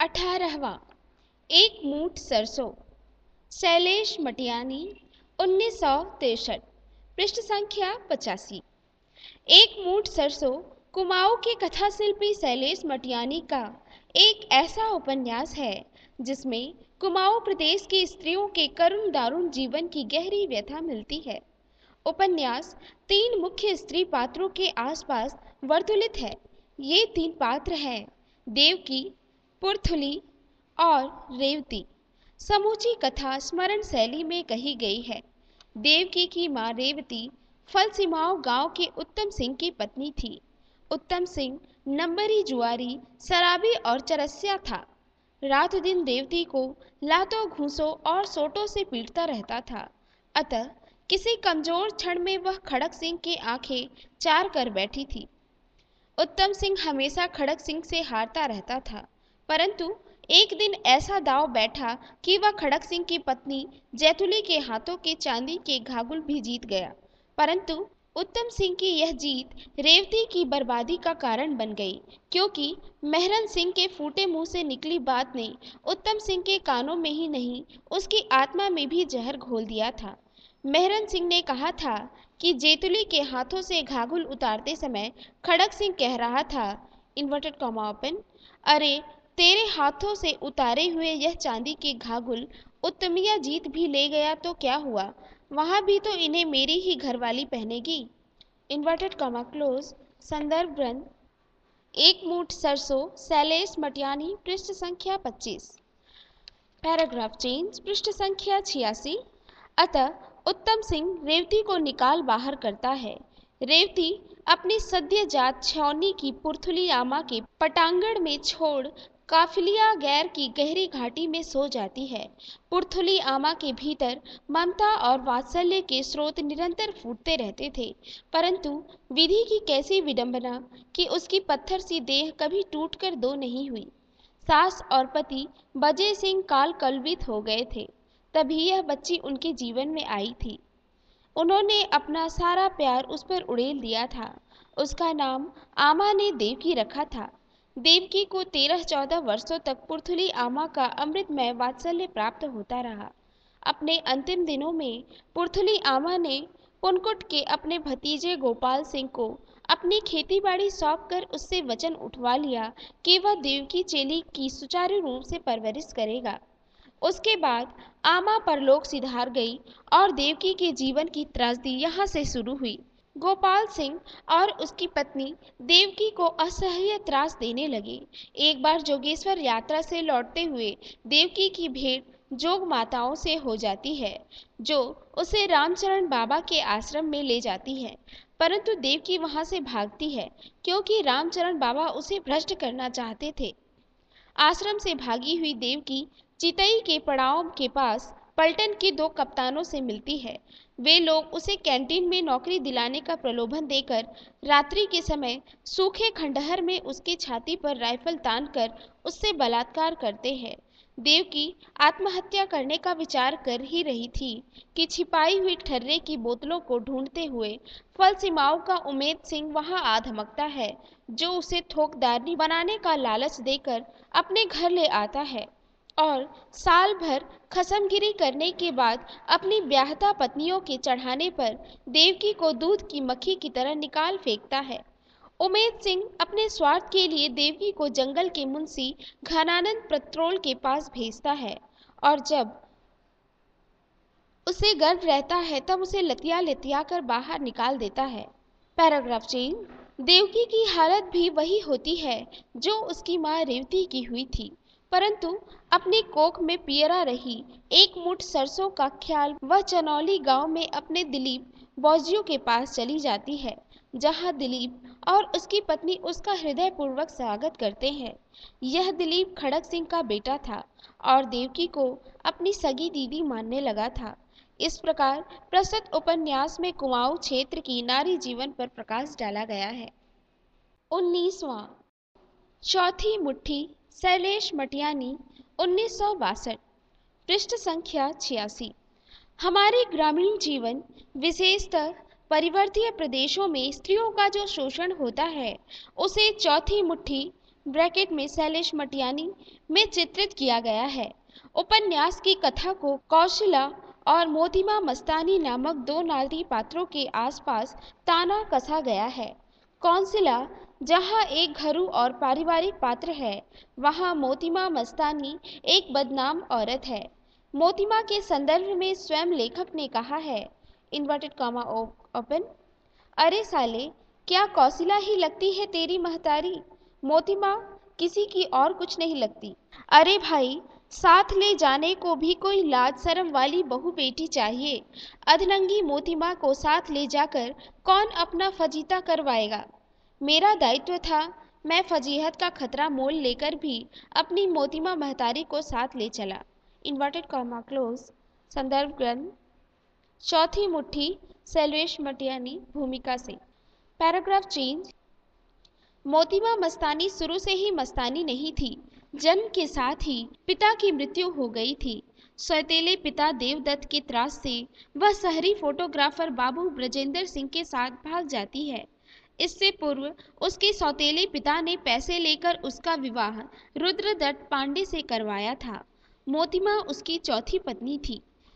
18वां एक मूठ सरसों, शैलेश मटियानी, 1963, पृष्ठ संख्या 85। एक मूठ सरसों कुमाऊं के कथा शिल्पी शैलेश मटियानी का एक ऐसा उपन्यास है जिसमें कुमाऊं प्रदेश की स्त्रियों के करुण दारुण जीवन की गहरी व्यथा मिलती है। उपन्यास तीन मुख्य स्त्री पात्रों के आसपास वर्तुलित है। ये तीन पात्र हैं देवकी, पुरथुली और रेवती। समूची कथा स्मरण शैली में कही गई है। देवकी की मां रेवती फलसिमाओं गांव के उत्तम सिंह की पत्नी थी। उत्तम सिंह नंबरी जुआरी, शराबी और चरस्या था। रात दिन देवती को लातों घूंसों और सोटों से पीटता रहता था। अतः किसी कमजोर क्षण में वह खड़क सिंह की आंखें चार कर बैठी थी। उत्तम सिंह हमेशा खड़क सिंह से हारता रहता था, परंतु एक दिन ऐसा दांव बैठा कि वह खड़क सिंह की पत्नी जैतुली के हाथों के चांदी के घाघुल भी जीत गया। परंतु उत्तम सिंह की यह जीत रेवती की बर्बादी का कारण बन गई, क्योंकि मेहरन सिंह के फूटे मुंह से निकली बात ने उत्तम सिंह के कानों में ही नहीं, उसकी आत्मा में भी जहर घोल दिया था। मेहरन सिंह ने कहा था कि जेतुली के हाथों से घाघुल उतारते समय खड़क सिंह कह रहा था, इन्वर्टेड कॉमा ओपन, अरे तेरे हाथों से उतारे हुए यह चांदी के घाघुल उत्तमिया जीत भी ले गया तो क्या हुआ, वहां भी तो इन्हें मेरी ही घरवाली पहनेगी। Inverted comma close. संदर्भ ग्रंथ एक मूठ सरसों, शैलेश मटियानी, पृष्ठ संख्या 25। पैराग्राफ चेंज, पृष्ठ संख्या 86। अतः उत्तम सिंह रेवती को निकाल बाहर करता है। रेवती अपनी सद्यजात छौनी की पुरथुली आमा के पटांगण में छोड़ काफिलिया गैर की गहरी घाटी में सो जाती है। पुरथुली आमा के भीतर ममता और वात्सल्य के स्रोत निरंतर फूटते रहते थे, परंतु विधि की कैसी विडंबना कि उसकी पत्थर सी देह कभी टूटकर दो नहीं हुई। सास और पति बजे सिंह काल कलवित हो गए थे, तभी यह बच्ची उनके जीवन में आई थी। उन्होंने अपना सारा प्यार उस पर उड़ेल दिया था। उसका नाम आमा ने देवकी रखा था। देवकी को 13-14 वर्षों तक पुरथुली आमा का अमृतमय वात्सल्य प्राप्त होता रहा। अपने अंतिम दिनों में पुरथुली आमा ने पुनकुट के अपने भतीजे गोपाल सिंह को अपनी खेतीबाड़ी सौंपकर उससे वचन उठवा लिया कि वह देवकी चेली की सुचारू रूप से परवरिश करेगा। उसके बाद आमा परलोक सिधार गई और देवकी के जीवन की त्रासदी यहाँ से शुरू हुई। गोपाल सिंह और उसकी पत्नी देवकी को असह्य त्रास देने लगे। एक बार जोगेश्वर यात्रा से लौटते हुए देवकी की भेंट जोग माताओं से हो जाती है, जो उसे रामचरण बाबा के आश्रम में ले जाती है, परंतु देवकी वहां से भागती है क्योंकि रामचरण बाबा उसे भ्रष्ट करना चाहते थे। आश्रम से भागी हुई देवकी चितई के पड़ाव के पास पलटन के दो कप्तानों से मिलती है। वे लोग उसे कैंटीन में नौकरी दिलाने का प्रलोभन देकर रात्रि के समय सूखे खंडहर में उसकी छाती पर राइफल तानकर उससे बलात्कार करते हैं। देवकी आत्महत्या करने का विचार कर ही रही थी कि छिपाई हुई ठर्रे की बोतलों को ढूंढते हुए फलसिमाओं का उमेद सिंह वहां आ धमकता है, जो उसे थोकदारनी बनाने का लालच देकर अपने घर ले आता है और साल भर खसमगिरी करने के बाद अपनी ब्याहता पत्नियों के चढ़ाने पर देवकी को दूध की मक्खी की तरह निकाल फेंकता है। उमेद सिंह अपने स्वार्थ के लिए देवकी को जंगल के मुंशी घनानंद पत्रोल के पास भेजता है और जब उसे गर्व रहता है तब उसे लतिया लतिया कर बाहर निकाल देता है। Paragraph change. देवकी की हालत भी वही होती है जो उसकी मां रेवती की हुई थी, परंतु अपनी कोख में पियरा रही एक मुठ सरसों का ख्याल वह चनौली गांव में अपने दिलीप बौजियों के पास चली जाती है, जहां दिलीप और उसकी पत्नी उसका हृदयपूर्वक स्वागत करते हैं। यह दिलीप खड़क सिंह का बेटा था और देवकी को अपनी सगी दीदी मानने लगा था। इस प्रकार प्रस्तुत उपन्यास में कुमाऊं क्षेत्र की नारी जीवन पर प्रकाश डाला गया है। 19वां चौथी मुट्ठी, शैलेश मटियानी, 1962, पृष्ठ संख्या 86। हमारे ग्रामीण जीवन, विशेषतः परिवर्तीय प्रदेशों में स्त्रियों का जो शोषण होता है, उसे चौथी मुट्ठी ब्रैकेट में शैलेश मटियानी में चित्रित किया गया है। उपन्यास की कथा को कौशला और मोतिमा मस्तानी नामक दो नारी पात्रों के आसपास ताना कसा गया है। कौशला जहाँ एक घरू और पारिवारिक पात्र है, वहाँ मोतिमा मस्तानी एक बदनाम औरत है। मोतिमा के संदर्भ में स्वयं लेखक ने कहा है, इन्वर्टेड कॉमा ओपन, अरे साले, क्या कौशला ही लगती है तेरी महतारी? मोतिमा किसी की और कुछ नहीं लगती। अरे भाई, साथ ले जाने को भी कोई लाज शर्म वाली बहू बेटी चाहिए। अधनंगी मोतिमा को साथ ले जाकर कौन अपना फजीता करवाएगा? मेरा दायित्व था, मैं फजीहत का खतरा मोल लेकर भी अपनी मोतिमा महतारी को साथ ले चला। Inverted comma close. संदर्भ ग्रंथ चौथी मुट्ठी, शैलेश मटियानी, भूमिका से। Paragraph change. मोतिमा मस्तानी शुरू से ही मस्तानी नहीं थी। जन्म के साथ ही पिता की मृत्यु हो गई थी। सौतेले पिता देवदत्त के त्रास से वह शहरी फोटोग्राफर बाबू ब्रजेंद्र सिंह के साथ भाग जाती है। इससे पूर्व उसके सौतेले पिता ने पैसे लेकर उसका विवाह रुद्रदत्त पांडे से करवाया था। मोतिमा उसकी चौथी पत्नी थी।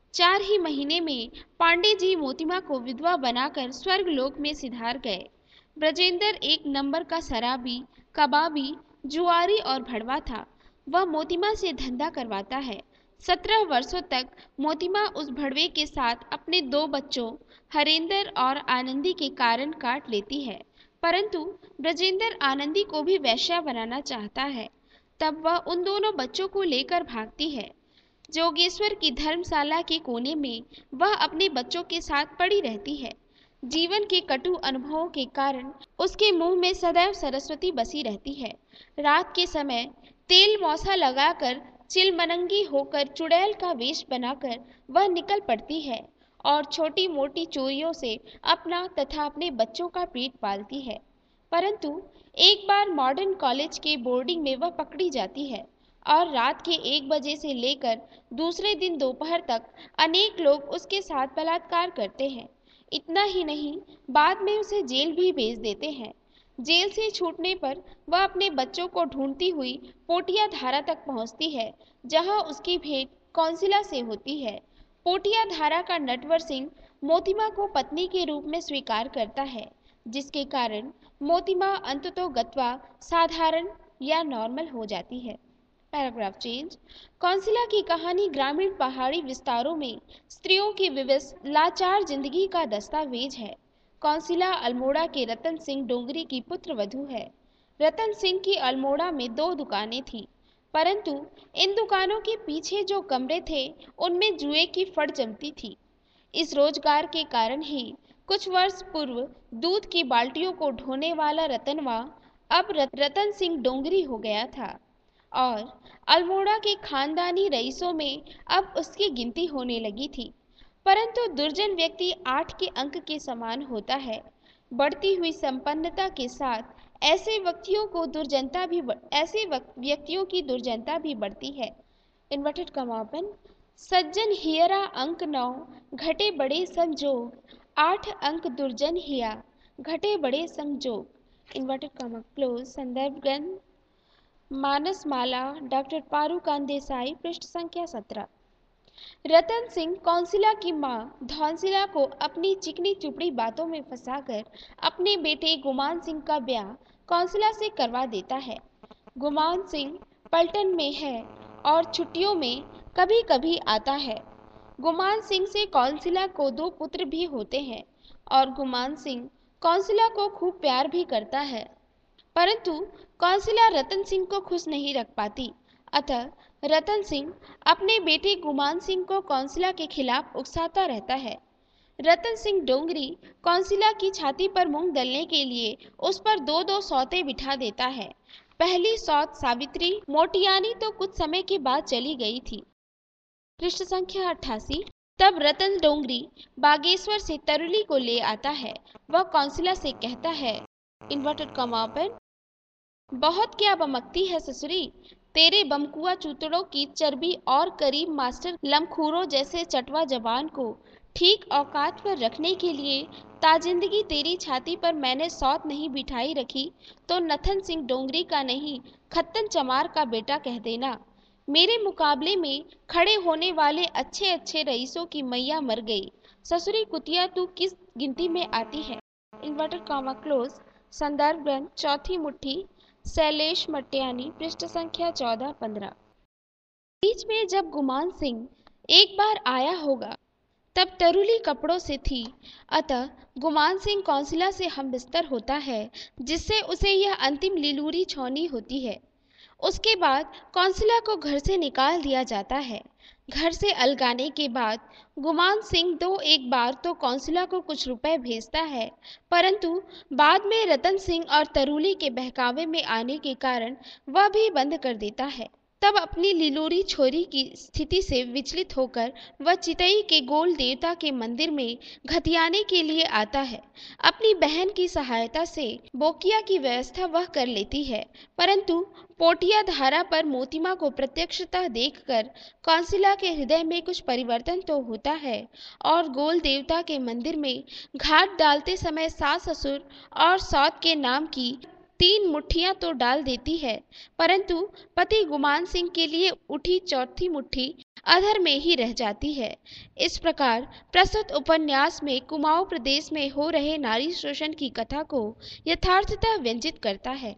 4 ही महीने में पांडे जी मोतिमा को विधवा बनाकर स्वर्गलोक में सिधार गए। ब्रजेंद्र एक नंबर का शराबी, कबाबी, जुआरी और भड़वा था। वह मोतिमा से धंधा करवाता है। 17 वर्षों तक मोतिमा उस भड़वे के साथ अपने 2 बच्चों हरेंद्र और आनंदी के कारण काट लेती है, परंतु ब्रजेंद्र आनंदी को भी वैश्या बनाना चाहता है। तब वह उन दोनों बच्चों को लेकर भागती है। जोगेश्वर की धर्मशाला के कोने में वह अपने बच्चों के साथ पड़ी रहती है। जीवन के कटु अनुभवों के कारण उसके मुंह में सदैव सरस्वती बसी रहती है। रात के समय तेल मौसा लगाकर चिलमनंगी होकर चुड़ैल का वेश बनाकर वह निकल पड़ती है और छोटी मोटी चोरियों से अपना तथा अपने बच्चों का पेट पालती है। परंतु एक बार मॉडर्न कॉलेज के बोर्डिंग में वह पकड़ी जाती है और रात के 1 बजे से लेकर दूसरे दिन दोपहर तक अनेक लोग उसके साथ बलात्कार करते हैं। इतना ही नहीं, बाद में उसे जेल भी भेज देते हैं। जेल से छूटने पर वह अपने बच्चों को ढूंढती हुई पोटिया धारा तक पहुंचती है, जहां उसकी भेंट कौंसिला से होती है। पोटिया धारा का नटवर सिंह मोतिमा को पत्नी के रूप में स्वीकार करता है, जिसके कारण मोतिमा अंततोगत्वा साधारण या नॉर्मल हो जाती है। Paragraph change. कौंसिला की कहानी ग्रामीण पहाड़ी विस्तारों में स्त्रियों की विवश लाचार जिंदगी का दस्तावेज है। कौंसिला अल्मोड़ा के रतन सिंह डोंगरी की पुत्र वधू है। रतन सिंह की अल्मोड़ा में 2 दुकानें थीं, परंतु इन दुकानों के पीछे जो कमरे थे उनमें जुए की फड़ जमती थी। इस रोजगार के कारण ही कुछ वर्ष पूर्व दूध की बाल्टियों को ढोने वाला रतनवा अब रतन सिंह डोंगरी हो गया था और अल्मोड़ा के खानदानी रईसों में अब उसकी गिनती होने लगी थी। परंतु दुर्जन व्यक्ति 8 के अंक के समान होता है। बढ़ती हुई संपन्नता के साथ ऐसे व्यक्तियों की दुर्जनता भी बढ़ती है। इन्वर्टेड कमापन। सज्जन हियरा अंक 9 घटे बड़े संजोग, 8 अंक दुर्जन हिया घटे बड़े संजोग। Inverted comma close. संदर्भ ग्रंथ मानसमाला, डॉक्टर पारूकांत देसाई, पृष्ठ संख्या 17। रतन सिंह कौंसिला की मां धौंसिला को अपनी चिकनी चुपड़ी बातों में फंसाकर अपने बेटे गुमान सिंह का ब्याह कौंसिला से करवा देता है। गुमान सिंह पलटन में है और छुट्टियों में कभी कभी आता है। गुमान सिंह से कौंसिला को 2 पुत्र भी होते हैं और गुमान सिंह कौंसिला को खूब प्यार भी करता है, परंतु कौंसिला रतन सिंह को खुश नहीं रख पाती। अतः रतन सिंह अपने बेटे गुमान सिंह को कौंसिला के खिलाफ उकसाता रहता है। रतन सिंह डोंगरी कौंसिला की छाती पर मूंग दलने के लिए उस पर 2-2 सौतें बिठा देता है। पहली सौत सावित्री मोटियानी तो कुछ समय के बाद चली गई थी। पृष्ठ संख्या 88। तब रतन डोंगरी बागेश्वर से तरुली को ले आता है। वह कौंसिला से कहता है, इन्वर्टेड कॉमा ओपन, बहुत क्या बमकती है ससुरी, तेरे बमकुआ चूतड़ों की चर्बी और करीब मास्टर लमखूरों जैसे चटवा जबान को ठीक औकात पर रखने के लिए ताजिंदगी तेरी छाती पर मैंने सौत नहीं बिठाई रखी तो नथन सिंह डोंगरी का नहीं खत्तन चमार का बेटा कह देना। मेरे मुकाबले में खड़े होने वाले अच्छे अच्छे रईसों की मैया मर गई, ससुरी कुतिया तू किस गिनती में आती है। Inverted comma close. संदर्भ ग्रंथ चौथी मुट्ठी, शैलेश मटियानी, पृष्ठ संख्या 14-15। बीच में जब गुमान सिंह एक बार आया होगा तब तरुली कपड़ों से थी, अतः गुमान सिंह कौंसिला से हमबिस्तर होता है जिससे उसे यह अंतिम लिलूरी छौनी होती है। उसके बाद कौंसिला को घर से निकाल दिया जाता है। घर से अलगाने के बाद गुमान सिंह दो एक बार तो कौंसिला को कुछ रुपए भेजता है, परंतु बाद में रतन सिंह और तरुली के बहकावे में आने के कारण वह भी बंद कर देता है। तब अपनी लिलोरी छोरी की स्थिति से विचलित होकर वह चितई के गोल देवता के मंदिर में घतियाने के लिए आता है। अपनी बहन की सहायता से बोकिया की व्यवस्था वह कर लेती है, परंतु पोटिया धारा पर मोतिमा को प्रत्यक्षतः देखकर कौंसिला के हृदय में कुछ परिवर्तन तो होता है और गोल देवता के मंदिर में घाट डालते समय सास ससुर और सौत के नाम की 3 मुट्ठियां तो डाल देती है, परंतु पति गुमान सिंह के लिए उठी चौथी मुट्ठी अधर में ही रह जाती है। इस प्रकार प्रस्तुत उपन्यास में कुमाऊं प्रदेश में हो रहे नारी शोषण की कथा को यथार्थता व्यंजित करता है।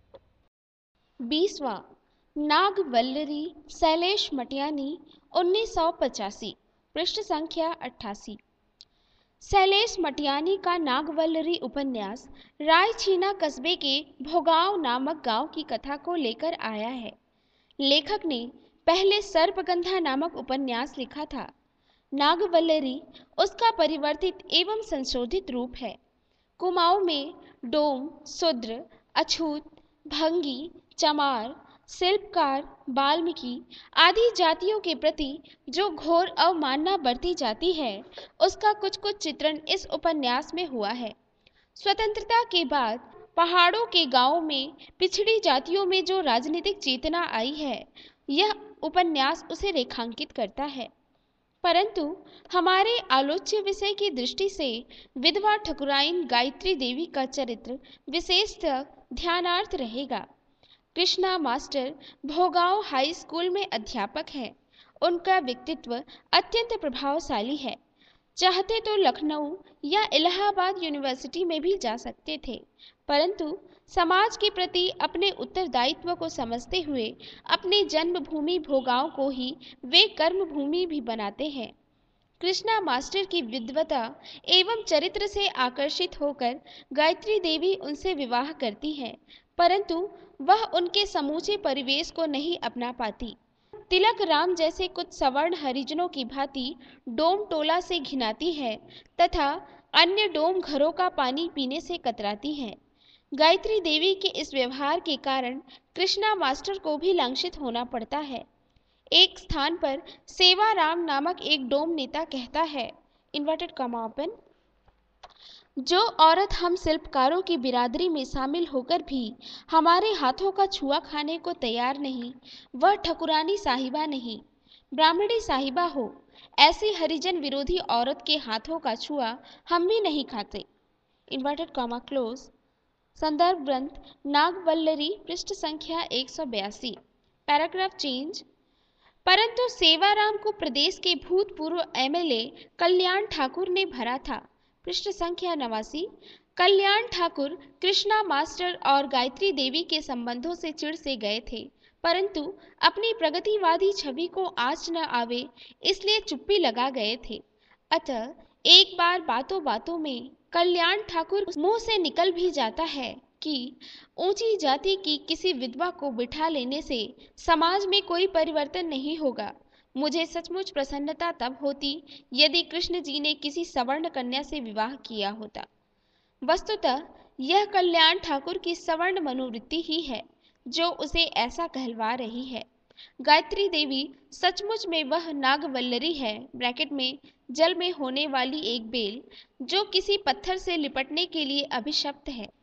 20वां नागवल्लरी, शैलेश मटियानी, 1985, पृष्ठ संख्या 88। शैलेश मटियानी का नागवल्लरी उपन्यास रायछीना कस्बे के भोगांव नामक गांव की कथा को लेकर आया है। लेखक ने पहले सर्पगंधा नामक उपन्यास लिखा था। नागवल्लरी उसका परिवर्तित एवं संशोधित रूप है। कुमाऊं में डोम, शूद्र, अछूत, भंगी, चमार, शिल्पकार, वाल्मीकि आदि जातियों के प्रति जो घोर अवमानना बरती जाती है, उसका कुछ कुछ चित्रण इस उपन्यास में हुआ है। स्वतंत्रता के बाद पहाड़ों के गांवों में पिछड़ी जातियों में जो राजनीतिक चेतना आई है, यह उपन्यास उसे रेखांकित करता है। परंतु हमारे आलोच्य विषय की दृष्टि से विधवा ठकुराइन गायत्री देवी का चरित्र विशेषतः ध्यानार्थ रहेगा। Krishna master Bhogaon high school में अध्यापक हैं। उनका व्यक्तित्व अत्यंत प्रभावशाली है। चाहते तो लखनऊ या इलाहाबाद यूनिवर्सिटी में भी जा सकते थे, परंतु समाज के प्रति अपने उत्तरदायित्व को समझते हुए अपनी जन्मभूमि भोगांव को ही वे कर्मभूमि भी बनाते हैं। कृष्णा मास्टर की विद्वता एवं चरित्र से आकर्षित होकर गायत्री देवी उनसे विवाह करती है, परंतु वह उनके समूचे परिवेश को नहीं अपना पाती। तिलक राम जैसे कुछ सवर्ण हरिजनों की भांति डोम टोला से घिनाती है तथा अन्य डोम घरों का पानी पीने से कतराती है। गायत्री देवी के इस व्यवहार के कारण कृष्णा मास्टर को भी लांछित होना पड़ता है। एक स्थान पर सेवाराम नामक एक डोम नेता कहता है, इन्वर्टेड कॉमा ओपन, जो औरत हम शिल्पकारों की बिरादरी में शामिल होकर भी हमारे हाथों का छुआ खाने को तैयार नहीं, वह ठकुरानी साहिबा नहीं, ब्राह्मणी साहिबा हो। ऐसी हरिजन विरोधी औरत के हाथों का छुआ हम भी नहीं खाते। Inverted comma close. संदर्भ ग्रंथ नागवल्लरी, पृष्ठ संख्या 182। Paragraph change. परंतु सेवाराम को प्रदेश के भूतपूर्व एमएलए कल्याण ठाकुर ने भरा था। पृष्ठ संख्या 89। कल्याण ठाकुर कृष्णा मास्टर और गायत्री देवी के संबंधों से चिढ़ से गए थे, परंतु अपनी प्रगतिवादी छवि को आँच न आवे इसलिए चुप्पी लगा गए थे। अतः एक बार बातों बातों में कल्याण ठाकुर मुंह से निकल भी जाता है कि ऊंची जाति की किसी विधवा को बिठा लेने से समाज में कोई परिवर्तन नहीं होगा। मुझे सचमुच प्रसन्नता तब होती यदि कृष्ण जी ने किसी सवर्ण कन्या से विवाह किया होता। वस्तुतः यह कल्याण ठाकुर की सवर्ण मनोवृत्ति ही है जो उसे ऐसा कहलवा रही है। गायत्री देवी सचमुच में वह नागवल्लरी है, ब्रैकेट में जल में होने वाली एक बेल, जो किसी पत्थर से लिपटने के लिए अभिशप्त है।